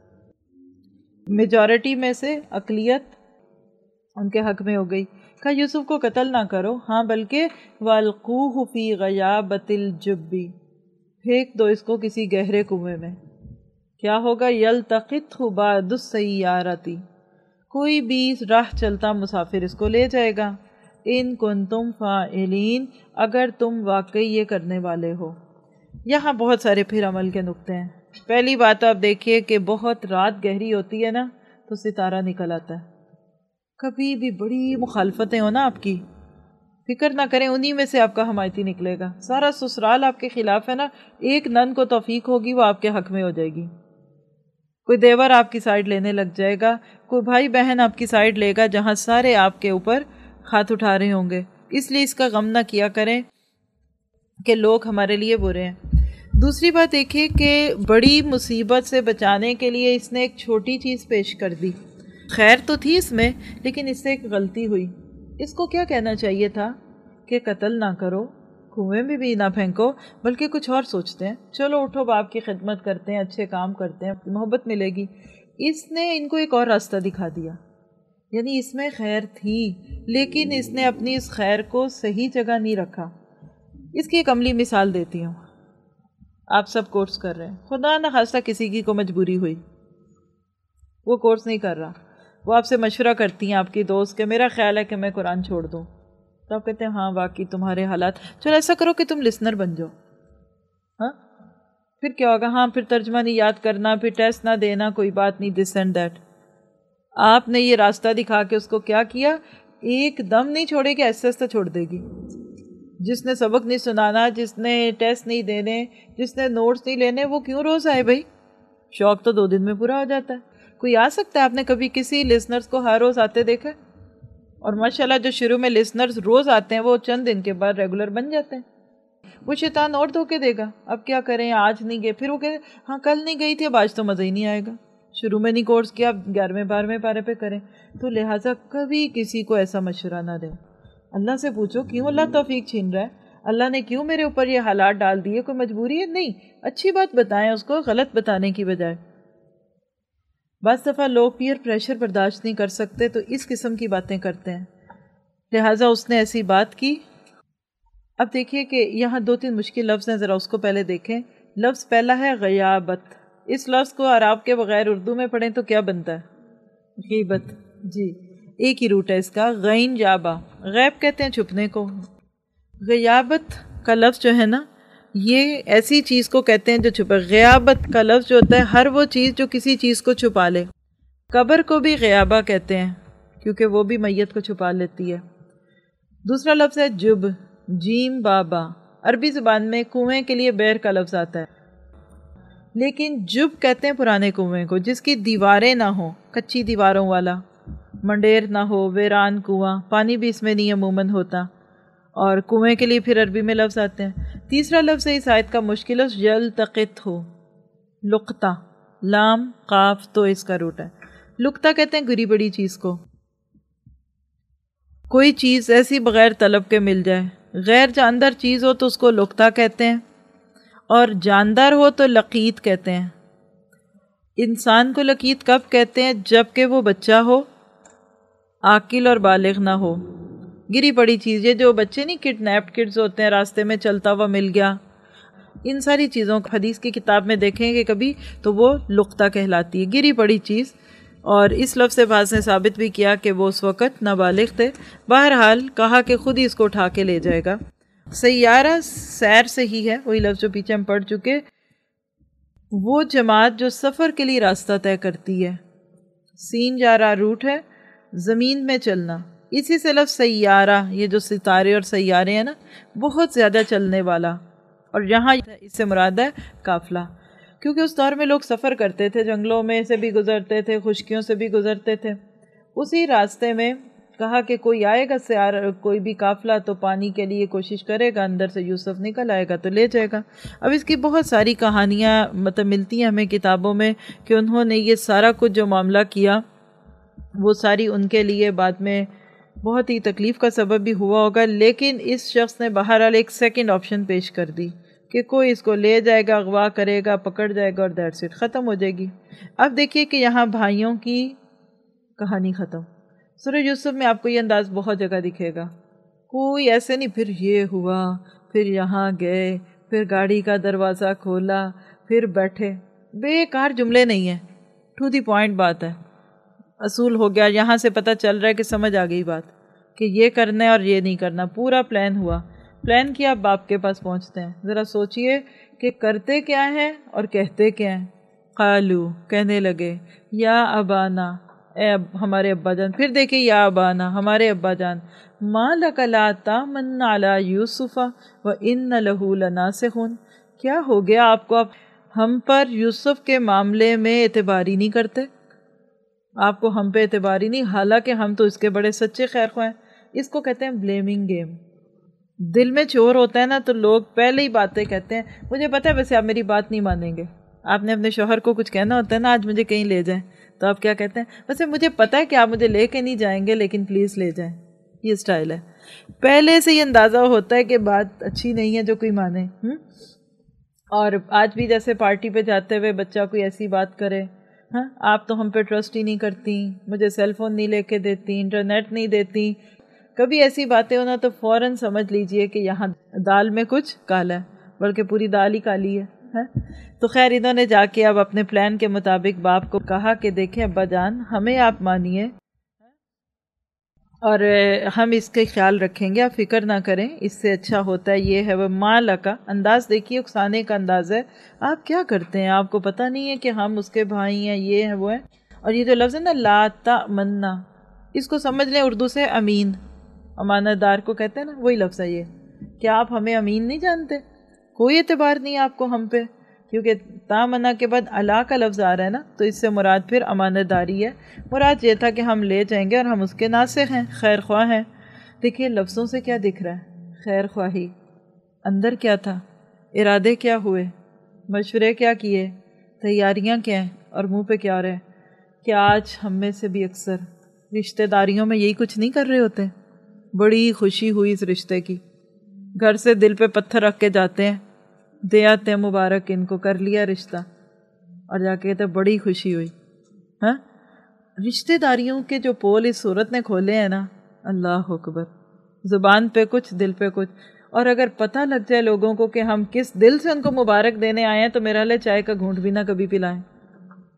میجورٹی میں سے اقلیت ان کے حق میں ہو گئی، کہا یوسف کو قتل نہ کرو، ہاں بلکہ وَالْقُوهُ فِي غَيَابَتِ الْجُبِّ، پھینک دو اس کو کسی گہرے کنویں میں۔ کیا ہوگا؟ یلتقطہ بعض السیارۃ، کوئی بھی راہ چلتا مسافر اس کو لے جائے گا۔ ان کنتم فاعلین، اگر تم واقعی یہ کرنے والے ہو۔ یہاں بہت سارے پھر عمل کے نقطے ہیں۔ پہلی بات آپ دیکھیے کہ بہت رات گہری ہوتی ہے نا تو ستارہ نکل آتا ہے۔ کبھی بھی بڑی مخالفتیں ہو نا آپ کی، فکر نہ کریں انہی میں سے آپ کا حمایتی نکلے گا۔ سارا سسرال آپ کے خلاف ہے نا، ایک نن کو توفیق ہوگی وہ آپ کے حق میں ہو جائے گی، کوئی دیور آپ کی سائیڈ لینے لگ جائے گا، کوئی بھائی بہن آپ کی سائیڈ لے گا، جہاں سارے آپ کے اوپر ہاتھ اٹھا رہے ہوں گے۔ اس لیے اس کا غم نہ کیا کریں کہ لوگ ہمارے لیے برے ہیں۔ دوسری بات دیکھیے کہ بڑی مصیبت سے بچانے کے لیے اس نے ایک چھوٹی چیز پیش کر دی۔ خیر تو تھی اس میں، لیکن اس سے ایک غلطی ہوئی۔ اس کو کیا کہنا چاہیے تھا کہ قتل نہ کرو، کنویں میں بھی نہ پھینکو، بلکہ کچھ اور سوچتے ہیں، چلو اٹھو باپ کی خدمت کرتے ہیں، اچھے کام کرتے ہیں، محبت ملے گی۔ اس نے ان کو ایک اور راستہ دکھا دیا، یعنی اس میں خیر تھی لیکن اس نے اپنی اس خیر کو صحیح جگہ نہیں رکھا۔ اس کی ایک عملی مثال دیتی ہوں۔ آپ سب کورس کر رہے ہیں، خدا نہ خواستہ کسی کی کو مجبوری ہوئی، وہ کورس نہیں کر رہا، وہ آپ سے مشورہ کرتی ہیں آپ کی دوست کہ میرا خیال ہے کہ میں قرآن چھوڑ دوں، تو آپ کہتے ہیں ہاں واقعی تمہارے حالات، چلو ایسا کرو کہ تم لسنر بن جاؤ۔ ہاں پھر کیا ہوگا؟ ہاں پھر ترجمہ نہیں یاد کرنا، پھر ٹیسٹ نہ دینا، کوئی بات نہیں، دس اینڈ دیٹ۔ آپ نے یہ راستہ دکھا کے اس کو کیا کیا؟ ایک دم نہیں چھوڑے گی، ایسے ایسے چھوڑ دے گی۔ جس نے سبق نہیں سنانا، جس نے ٹیسٹ نہیں دینے، جس نے نوٹس نہیں لینے، وہ کیوں روز آئے بھائی؟ شوق تو دو دن میں پورا ہو جاتا ہے۔ کوئی آ سکتا ہے؟ آپ نے کبھی کسی لسنرز کو ہر روز آتے دیکھا؟ اور ماشاءاللہ جو شروع میں لسنرز روز آتے ہیں وہ چند دن کے بعد ریگولر بن جاتے ہیں۔ وہ شیطان اور دھوکے دے گا، اب کیا کریں آج نہیں گئے، پھر وہ کہتے ہاں کل نہیں گئی تھی، اب آج تو مزہ ہی نہیں آئے گا، شروع میں نہیں کورس کیا، اب گیارہویں بارہویں پارے پہ کریں۔ تو لہٰذا کبھی کسی کو ایسا مشورہ نہ دیں، اللہ سے پوچھو کیوں اللہ توفیق چھین رہا ہے، اللہ نے کیوں میرے اوپر یہ حالات ڈال دیے، کوئی مجبوری ہے؟ نہیں، اچھی بات بتائیں اس کو، غلط بتانے کی بجائے۔ بعض دفعہ لوگ پیئر پریشر برداشت نہیں کر سکتے تو اس قسم کی باتیں کرتے ہیں، لہٰذا اس نے ایسی بات کی۔ اب دیکھیے کہ یہاں دو تین مشکل لفظ ہیں، ذرا اس کو پہلے دیکھیں۔ لفظ پہلا ہے غیابت، اس لفظ کو عرب کے بغیر اردو میں پڑھیں تو کیا بنتا ہے؟ غیبت، جی ایک ہی روٹ ہے اس کا، غین جابا، غیب کہتے ہیں چھپنے کو۔ غیابت کا لفظ جو ہے نا یہ ایسی چیز کو کہتے ہیں جو چھپے۔ غیابت کا لفظ جو ہوتا ہے ہر وہ چیز جو کسی چیز کو چھپا لے۔ قبر کو بھی غیابہ کہتے ہیں کیونکہ وہ بھی میت کو چھپا لیتی ہے۔ دوسرا لفظ ہے جب، جیم بابا، عربی زبان میں کنویں کے لیے بیر کا لفظ آتا ہے، لیکن جب کہتے ہیں پرانے کنویں کو جس کی دیواریں نہ ہوں، کچی دیواروں والا، منڈیر نہ ہو، ویران کنواں، پانی بھی اس میں نہیں عموماً ہوتا، اور کنویں کے لیے پھر عربی میں لفظ آتے ہیں۔ تیسرا لفظ ہے اس آیت کا مشکل لفظ یلتقط ہو، لقطہ، لام قاف تو اس کا روٹ ہے۔ لقطہ کہتے ہیں گری بڑی چیز کو، کوئی چیز ایسی بغیر طلب کے مل جائے، غیر جاندار چیز ہو تو اس کو لقطہ کہتے ہیں، اور جاندار ہو تو لقیط کہتے ہیں۔ انسان کو لقیط کب کہتے ہیں؟ جب کہ وہ بچہ ہو، عاقل اور بالغ نہ ہو۔ گری پڑی چیز، یہ جو بچے نہیں کڈنیپڈ کڈز ہوتے ہیں، راستے میں چلتا ہوا مل گیا، ان ساری چیزوں کو حدیث کی کتاب میں دیکھیں کہ کبھی تو وہ لقطہ کہلاتی ہے، گری پڑی چیز۔ اور اس لفظ سے بعض نے ثابت بھی کیا کہ وہ اس وقت نابالغ تھے۔ بہرحال کہا کہ خود ہی اس کو اٹھا کے لے جائے گا۔ سیارہ سیر سے ہی ہے، وہی لفظ جو پیچھے ہم پڑھ چکے، وہ جماعت جو سفر کے لیے راستہ طے کرتی ہے۔ سین جارہ روٹ ہے، زمین میں چلنا، اسی سے لفظ سیارہ، یہ جو ستارے اور سیارے ہیں نا، بہت زیادہ چلنے والا، اور یہاں اس سے مراد ہے قافلہ، کیونکہ اس دور میں لوگ سفر کرتے تھے، جنگلوں میں سے بھی گزرتے تھے، خشکیوں سے بھی گزرتے تھے، اسی راستے میں کہا کہ کوئی آئے گا سیارہ، کوئی بھی قافلہ تو پانی کے لیے کوشش کرے گا، اندر سے یوسف نکل آئے گا تو لے جائے گا۔ اب اس کی بہت ساری کہانیاں مطلب ملتی ہیں ہمیں کتابوں میں کہ انہوں نے یہ سارا کچھ جو معاملہ کیا وہ ساری ان کے لیے بعد میں بہت ہی تکلیف کا سبب بھی ہوا ہوگا، لیکن اس شخص نے بہرحال ایک سیکنڈ آپشن پیش کر دی کہ کوئی اس کو لے جائے گا، اغوا کرے گا، پکڑ جائے گا، اور دیٹس اٹ، ختم ہو جائے گی۔ اب دیکھیے کہ یہاں بھائیوں کی کہانی ختم۔ سورہ یوسف میں آپ کو یہ انداز بہت جگہ دکھے گا، کوئی ایسے نہیں پھر یہ ہوا، پھر یہاں گئے، پھر گاڑی کا دروازہ کھولا، پھر بیٹھے، بیکار جملے نہیں ہیں، ٹو دی پوائنٹ بات ہے، اصول ہو گیا، یہاں سے پتہ چل رہا ہے کہ سمجھ آ گئی بات کہ یہ کرنا ہے اور یہ نہیں کرنا، پورا پلان ہوا، پلان کیا، اب باپ کے پاس پہنچتے ہیں۔ ذرا سوچئے کہ کرتے کیا ہیں اور کہتے کیا ہیں۔ قالو، کہنے لگے، یا ابانا، اے اب ہمارے ابا جان، پھر دیکھیں یا ابانا، ہمارے ابا جان، ما لک لا تامن علی یوسف وان لہ لناصحون، کیا ہو گیا آپ کو، آپ ہم پر یوسف کے معاملے میں اعتبار ہی نہیں کرتے، آپ کو ہم پہ اعتبار ہی نہیں، حالانکہ ہم تو اس کے بڑے سچے خیر خواہ ہیں۔ اس کو کہتے ہیں بلیمنگ گیم۔ دل میں چور ہوتا ہے نا تو لوگ پہلے ہی باتیں کہتے ہیں، مجھے پتہ ہے ویسے آپ میری بات نہیں مانیں گے، آپ نے اپنے شوہر کو کچھ کہنا ہوتا ہے نا، آج مجھے کہیں لے جائیں، تو آپ کیا کہتے ہیں، ویسے مجھے پتہ ہے کہ آپ مجھے لے کے نہیں جائیں گے لیکن پلیز لے جائیں، یہ سٹائل ہے، پہلے سے یہ اندازہ ہوتا ہے کہ بات اچھی نہیں ہے جو کوئی مانے۔ اور آج بھی جیسے پارٹی پہ جاتے ہوئے بچہ کوئی ایسی بات کرے، ہاں آپ تو ہم پہ ٹرسٹ ہی نہیں کرتی، مجھے سیل فون نہیں لے کے دیتی، انٹرنیٹ نہیں دیتی، کبھی ایسی باتیں ہونا تو فوراً سمجھ لیجئے کہ یہاں دال میں کچھ کالا ہے، بلکہ پوری دال ہی کالی ہے۔ تو خیر انہوں نے جا کے اب اپنے پلان کے مطابق باپ کو کہا کہ دیکھیں ابا جان، ہمیں آپ مانیے اور ہم اس کے خیال رکھیں گے، آپ فکر نہ کریں، اس سے اچھا ہوتا ہے یہ ہے وہ مالا کا انداز، دیکھیے اکسانے کا انداز ہے، آپ کیا کرتے ہیں، آپ کو پتہ نہیں ہے کہ ہم اس کے بھائی ہیں، یہ ہیں وہ ہیں۔ اور یہ جو لفظ ہے نا لا تأمنا، اس کو سمجھ لیں اردو سے امین، امانت دار کو کہتے ہیں نا، وہی لفظ ہے یہ، کیا آپ ہمیں امین نہیں جانتے، کوئی اعتبار نہیں آپ کو ہم پہ، کیونکہ تامنا کے بعد اللہ کا لفظ آ رہا ہے نا، تو اس سے مراد پھر امانت داری ہے، مراد یہ تھا کہ ہم لے جائیں گے اور ہم اس کے ناصح ہیں، خیر خواہ ہیں۔ دیکھیے لفظوں سے کیا دکھ رہا ہے، خیر خواہی، اندر کیا تھا، ارادے کیا ہوئے، مشورے کیا کیے، تیاریاں کیا ہیں، اور منہ پہ کیا رہے، کہ آج ہم میں سے بھی اکثر رشتہ داریوں میں یہی کچھ نہیں کر رہے ہوتے، بڑی خوشی ہوئی اس رشتے کی، گھر سے دل پہ پتھر رکھ کے جاتے ہیں، دے آتے ہیں مبارک ان کو، کر لیا رشتہ، اور جا کے کہتے بڑی خوشی ہوئی۔ ہاں رشتہ داریوں کے جو پول اس صورت نے کھولے ہیں نا، اللہ اکبر، زبان پہ کچھ دل پہ کچھ، اور اگر پتہ لگ جائے لوگوں کو کہ ہم کس دل سے ان کو مبارک دینے آئے ہیں تو میرا لے چائے کا گھونٹ بھی نہ کبھی پلائیں۔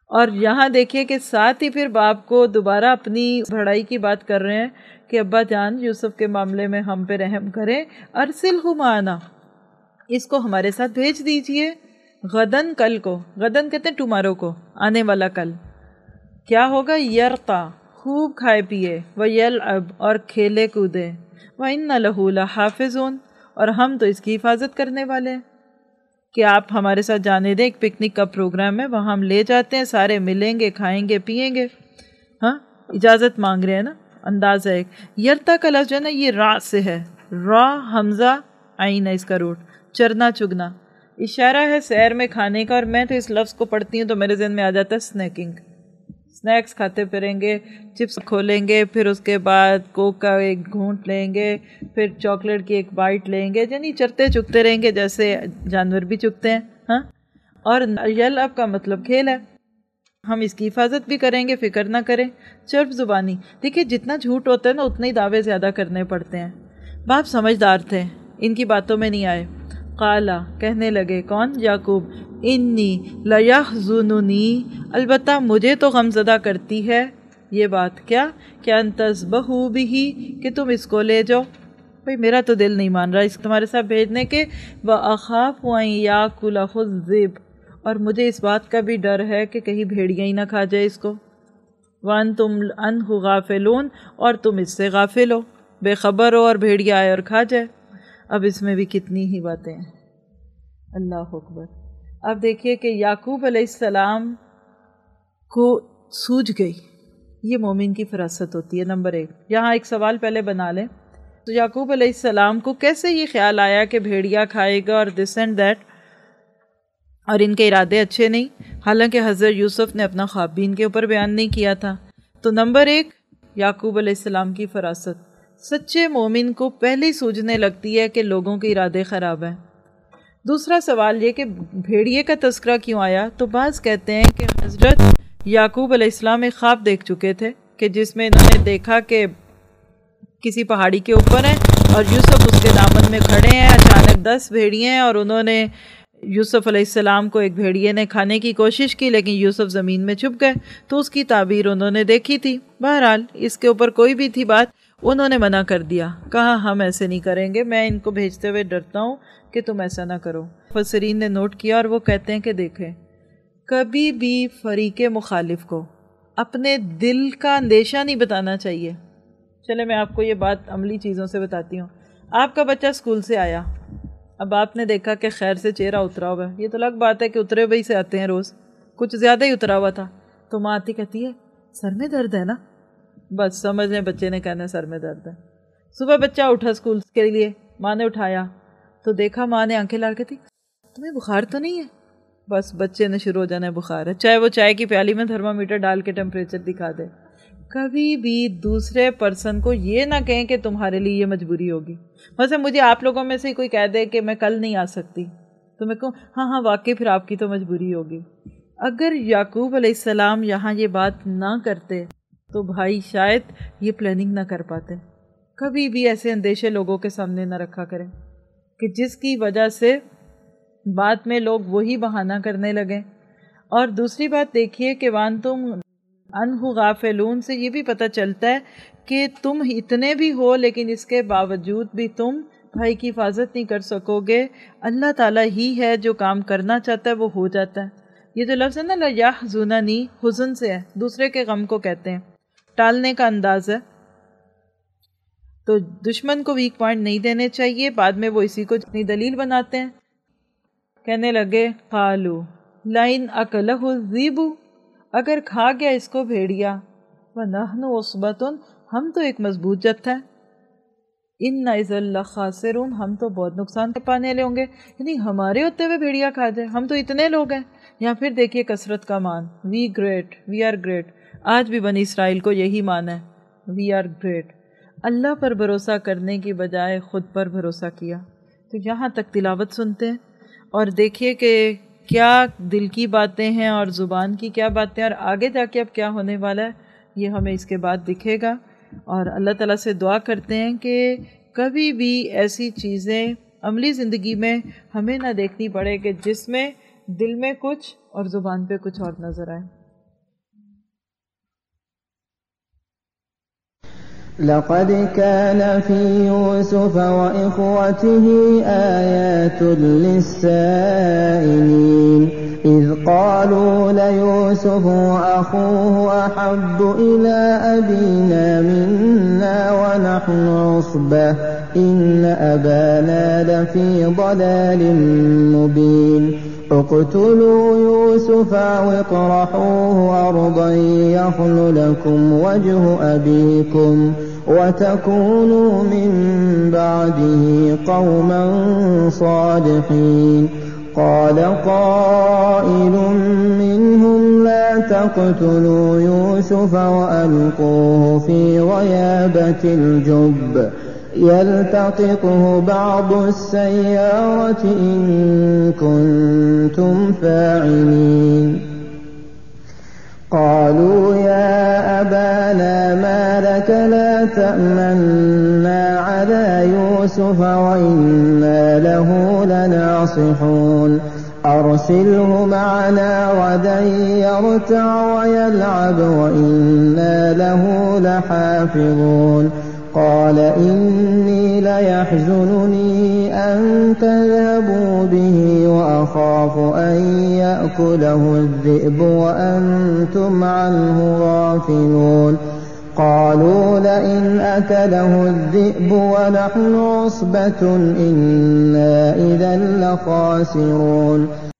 اور یہاں دیکھیے کہ ساتھ ہی پھر باپ کو دوبارہ اپنی بڑائی کی بات کر رہے ہیں کہ ابا جان یوسف کے معاملے میں ہم پہ رحم کریں، ارسلہ معنا، اس کو ہمارے ساتھ بھیج دیجئے، غدن، کل کو، غدن کہتے ہیں ٹمارو کو، آنے والا کل، کیا ہوگا، یرقا، خوب کھائے پیے، ویلعب، اور کھیلے کودے، وَإِنَّ لَهُ لَحَافِظُونَ، اور ہم تو اس کی حفاظت کرنے والے ہیں، کہ آپ ہمارے ساتھ جانے دیں، ایک پکنک کا پروگرام ہے، وہاں ہم لے جاتے ہیں، سارے ملیں گے، کھائیں گے، پیئیں گے، ہاں اجازت مانگ رہے ہیں نا، انداز ہے ایک۔ یرتا کا لفظ جو ہے نا یہ را سے ہے، را حمزہ عین ہے اس کا روٹ، چرنا چگنا، اشارہ ہے سیر میں کھانے کا، اور میں تو اس لفظ کو پڑھتی ہوں تو میرے ذہن میں آ جاتا ہے سنیکنگ، سنیکس کھاتے پھریں گے، چپس کھولیں گے، پھر اس کے بعد کوک کا ایک گھونٹ لیں گے، پھر چاکلیٹ کی ایک بائٹ لیں گے، یعنی چرتے چکتے رہیں گے جیسے جانور بھی چکتے ہیں، ہاں۔ اور یلعب کا مطلب کھیل ہے، ہم اس کی حفاظت بھی کریں گے، فکر نہ کریں۔ چرب زبانی، دیکھیے جتنا جھوٹ ہوتا ہے نا اتنے ہی دعوے زیادہ کرنے پڑتے ہیں۔ باپ سمجھدار تھے، ان کی باتوں میں نہیں آئے۔ قالا، کہنے لگے، کون؟ یعقوب، انی لیحزننی، البتہ مجھے تو غمزدہ کرتی ہے یہ بات، کیا کہ ان تذبحوا بہ، کہ تم اس کو لے جاؤ، بھئی میرا تو دل نہیں مان رہا اس تمہارے ساتھ بھیجنے کے، وَأَخَافُ أَن يَأْكُلَهُ الذِّئْبُ، اور مجھے اس بات کا بھی ڈر ہے کہ کہیں بھیڑیا ہی نہ کھا جائے اس کو، وَأَنْتُمْ عَنْهُ غَافِلُونَ، اور تم اس سے غافل ہو، بے خبر ہو، اور بھیڑیا آئے اور کھا جائے۔ اب اس میں بھی کتنی ہی باتیں ہیں، اللہ اکبر۔ اب دیکھیے کہ یعقوب علیہ السلام کو سوجھ گئی، یہ مومن کی فراست ہوتی ہے۔ نمبر ایک، یہاں ایک سوال پہلے بنا لیں، تو یعقوب علیہ السلام کو کیسے یہ خیال آیا کہ بھیڑیا کھائے گا اور دس اینڈ دیٹ، اور ان کے ارادے اچھے نہیں، حالانکہ حضرت یوسف نے اپنا خواب بھی ان کے اوپر بیان نہیں کیا تھا۔ تو نمبر ایک، یعقوب علیہ السلام کی فراست، سچے مومن کو پہلے ہی سوجھنے لگتی ہے کہ لوگوں کے ارادے خراب ہیں۔ دوسرا سوال یہ کہ بھیڑیے کا تذکرہ کیوں آیا، تو بعض کہتے ہیں کہ حضرت یعقوب علیہ السلام ایک خواب دیکھ چکے تھے کہ جس میں انہوں نے دیکھا کہ کسی پہاڑی کے اوپر ہیں اور یوسف اس کے دامن میں کھڑے ہیں، اچانک دس بھیڑیے ہیں، اور انہوں نے یوسف علیہ السلام کو ایک بھیڑیے نے کھانے کی کوشش کی لیکن یوسف زمین میں چھپ گئے، تو اس کی تعبیر انہوں نے دیکھی تھی۔ بہرحال اس کے اوپر کوئی بھی تھی بات، انہوں نے منع کر دیا، کہا ہم ایسے نہیں کریں گے، میں ان کو بھیجتے ہوئے ڈرتا ہوں کہ تم ایسا نہ کرو۔ مفسرین نے نوٹ کیا اور وہ کہتے ہیں کہ دیکھیں، کبھی بھی فریق مخالف کو اپنے دل کا اندیشہ نہیں بتانا چاہیے۔ چلے میں آپ کو یہ بات عملی چیزوں سے بتاتی ہوں۔ آپ کا بچہ اسکول سے آیا، اب آپ نے دیکھا کہ خیر سے چہرہ اترا ہوا ہے، یہ تو الگ بات ہے کہ اترے ہوئے سے آتے ہیں روز، کچھ زیادہ ہی اترا ہوا تھا، تو ماں آتی کہتی ہے سر میں درد ہے نا، بس سمجھ لیں بچے نے کہنا سر میں درد ہے۔ صبح بچہ اٹھا اسکول کے لیے، ماں نے اٹھایا تو دیکھا، ماں نے آنکھیں لال کے تھی، تمہیں بخار تو نہیں ہے؟ بس بچے نے شروع ہو جانا ہے بخار ہے، چاہے وہ چائے کی پیالی میں تھرمامیٹر ڈال کے ٹیمپریچر دکھا دے۔ کبھی بھی دوسرے پرسن کو یہ نہ کہیں کہ تمہارے لیے یہ مجبوری ہوگی۔ مثلا مجھے آپ لوگوں میں سے کوئی کہہ دے کہ میں کل نہیں آ سکتی، تو میں کہوں ہاں ہاں واقعی پھر آپ کی تو مجبوری ہوگی۔ اگر یعقوب علیہ السلام یہاں یہ بات نہ کرتے تو بھائی شاید یہ پلاننگ نہ کر پاتے۔ کبھی بھی ایسے اندیشے لوگوں کے سامنے نہ رکھا کریں کہ جس کی وجہ سے بعد میں لوگ وہی بہانہ کرنے لگیں۔ اور دوسری بات دیکھیے کہ وان تم انہ غافلون سے یہ بھی پتہ چلتا ہے کہ تم اتنے بھی ہو لیکن اس کے باوجود بھی تم بھائی کی حفاظت نہیں کر سکو گے۔ اللہ تعالیٰ ہی ہے جو کام کرنا چاہتا ہے وہ ہو جاتا ہے۔ یہ جو لفظ ہے نا لیحزننی، حزن سے ہے، دوسرے کے غم کو کہتے ہیں، ٹالنے کا انداز ہے۔ تو دشمن کو ویک پوائنٹ نہیں دینے چاہیے، بعد میں وہ اسی کو اپنی دلیل بناتے ہیں۔ کہنے لگے قالو لئن اکلہ الذئب، اگر کھا گیا اس کو بھیڑیا، ونحن عصبۃ، ہم تو ایک مضبوط جتھا ہے، انا اذا لخاسرون، ہم تو بہت نقصان پانے والے ہوں گے، یعنی ہمارے ہوتے ہوئے بھیڑیا کھا جائے، ہم تو اتنے لوگ ہیں۔ یا پھر دیکھیے کثرت کا مان، we great, we are great, آج بھی بنی اسرائیل کو یہی مان ہے، وی آر گریٹ۔ اللہ پر بھروسہ کرنے کی بجائے خود پر بھروسہ کیا۔ تو یہاں تک تلاوت سنتے ہیں اور دیکھیے کہ کیا دل کی باتیں ہیں اور زبان کی کیا باتیں، اور آگے جا کے اب کیا ہونے والا ہے یہ ہمیں اس کے بعد دکھے گا۔ اور اللہ تعالیٰ سے دعا کرتے ہیں کہ کبھی بھی ایسی چیزیں عملی زندگی میں ہمیں نہ دیکھنی پڑے کہ جس میں دل میں کچھ اور زبان پہ کچھ اور نظر آئے۔ لقد كان في يوسف وإخوته آيات للسائلين إذ قالوا ليوسف وأخوه أحب إلى أبينا منا ونحن عصبة إن أبانا لفي ضلال مبين اقتلوا يوسف أو اطرحوه أرضا يخل لكم وجه أبيكم وتكونوا من بعده قوما صالحين قال قائل منهم لا تقتلوا يوسف وألقوه في غيابة الجب يلتقطه بعض السيارة إن كنتم فاعلين قالوا يا أبانا ما لك لا تأمنا على يوسف وإنا له لناصحون أرسله معنا غدا يرتع ويلعب وإنا له لحافظون قال إني ليحزنني أن تذهبوا به وأخاف أن يأكله الذئب وأنتم عنه غافلون قالوا لئن أكله الذئب ونحن عصبة إنا إذا لخاسرون